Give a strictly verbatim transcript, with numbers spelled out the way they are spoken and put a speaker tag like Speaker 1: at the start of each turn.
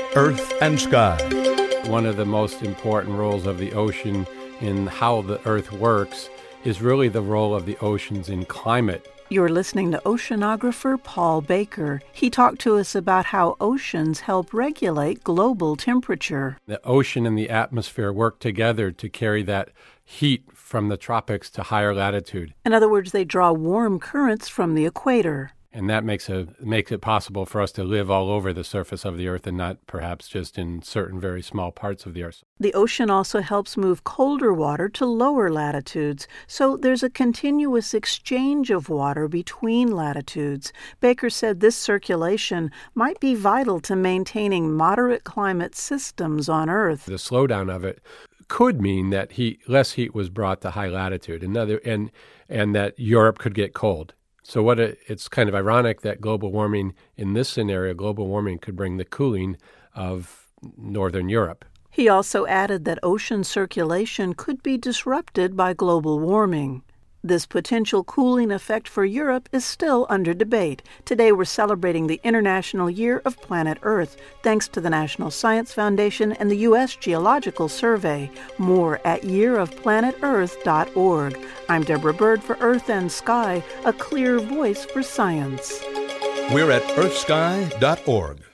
Speaker 1: Earth and Sky.
Speaker 2: One of the most important roles of the ocean in how the Earth works is really the role of the oceans in climate.
Speaker 3: You're listening to oceanographer Paul Baker. He talked to us about how oceans help regulate global temperature.
Speaker 2: The ocean and the atmosphere work together to carry that heat from the tropics to higher latitude.
Speaker 3: In other words, they draw warm currents from the equator.
Speaker 2: And that makes, a, makes it possible for us to live all over the surface of the Earth and not perhaps just in certain very small parts of the Earth.
Speaker 3: The ocean also helps move colder water to lower latitudes, so there's a continuous exchange of water between latitudes. Baker said this circulation might be vital to maintaining moderate climate systems on Earth.
Speaker 2: The slowdown of it could mean that heat, less heat was brought to high latitude, another, and, and that Europe could get cold. So what a, it's kind of ironic that global warming, in this scenario, global warming could bring the cooling of northern Europe.
Speaker 3: He also added that ocean circulation could be disrupted by global warming. This potential cooling effect for Europe is still under debate. Today we're celebrating the International Year of Planet Earth, thanks to the National Science Foundation and the U S Geological Survey. More at year of planet earth dot org. I'm Deborah Bird for Earth and Sky, a clear voice for science.
Speaker 1: We're at earth sky dot org.